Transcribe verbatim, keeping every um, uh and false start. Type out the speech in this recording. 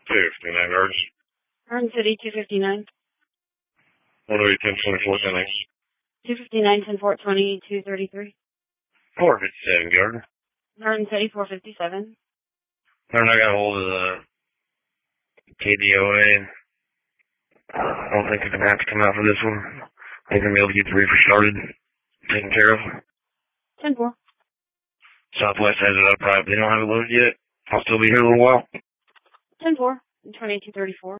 two fifty-nine yards. Garden City, two fifty-nine. one oh eight, ten twenty-four, ten X. two fifty-nine, ten four, twenty, two thirty-three. four fifty-seven, Garden. Garden City, four fifty-seven. Garden, I got a hold of the K D O A. I don't think they're going to have to come out for this one. I think they're going to be able to get the reefer started, taken care of. ten four. Southwest has it up right. They don't have it loaded yet. I'll still be here a little while. ten four. twenty-two thirty-four.